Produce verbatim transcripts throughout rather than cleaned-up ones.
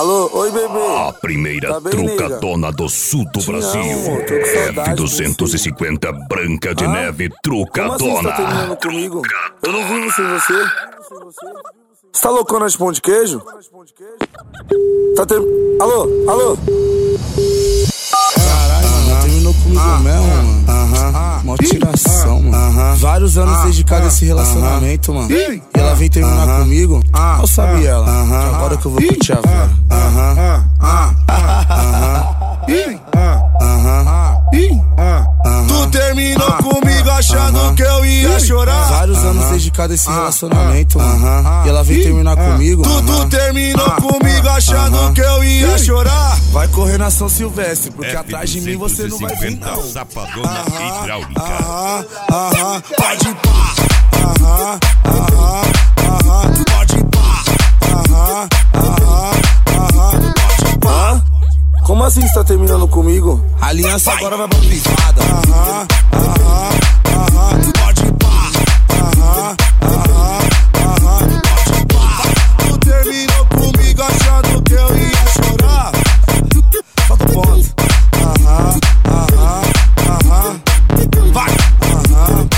Alô, oi bebê. A primeira Tá bem, trucadona do sul do Te Brasil. amo, tô com saudade F duzentos e cinquenta Branca de Ah? Neve Como assim você Trucadona. tá terminando comigo? Eu não vivo sem você. Você tá loucona de pão de queijo? Tá ter... Alô, alô. Caralho, mano, terminou comigo mesmo, mano. Mó tiração, mano. Vários anos dedicado a esse relacionamento, mano. E ela veio terminar comigo. Mal sabe ela. Que agora que eu vou curtir a Vera. Tu terminou comigo achando que eu ia chorar. Vários anos dedicado a esse relacionamento, mano. E ela veio terminar comigo. Tu, tu terminou comigo achando que eu ia chorar. Vai correr na São Silvestre, porque atrás de mim você não vai vir, não. Sapadona hidráulica. Aham, aham, pode pá. Aham, aham, aham, pode pá. Aham, aham, aham, pode pá. Como assim você tá terminando comigo? A aliança agora vai pra privada. Aham, aham, aham, pode pá. Aham, aham, aham, pode pá. Tu terminou comigo achando que eu ia chorar. Falta o ponto. Aham, aham, aham, vai. Aham.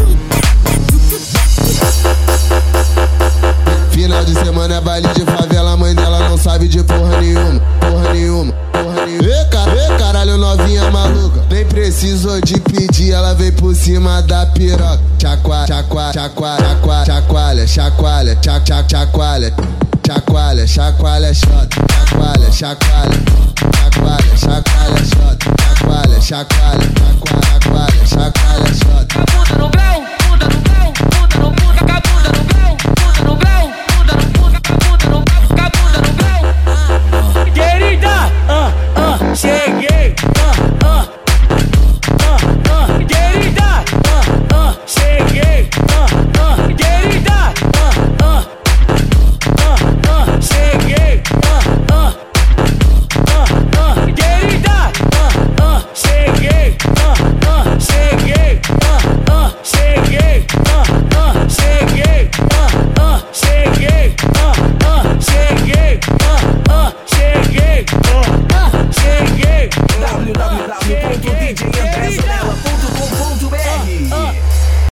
Final de semana é baile de favela, a mãe dela não sabe de porra nenhuma, porra nenhuma, porra nenhuma. Ê, car ê, caralho, novinha maluca, nem precisou de pedir, ela veio por cima da piroca. Chacua, chacua, chacua, chacua, chacoalha, chacoalha, chac, chac, chacoalha, chacoalha, chacoalha, shot, chacoalha, chacoalha, chacoalha, chacoalha, shot, chacoalha, chacoalha, chacoalha, chacoalha, shot. Bunda no grau, bunda no grau, bunda no bunda, bunda no grau, bunda no grau, bunda no bunda, bunda no grau, bunda no grau. Querida, ah, ah, cheguei, ah, ah, ah, ah, querida, ah, ah, cheguei, ah, ah, querida, ah, ah, ah, ah, cheguei, ah, ah, ah, ah, querida, ah, ah, cheguei, ah, ah, cheguei, ah, ah, cheguei, ah, ah, cheguei, ah, ah, cheguei, ah, ah, cheguei, ah, ah, cheguei, ah, ah, cheguei. w w w ponto d j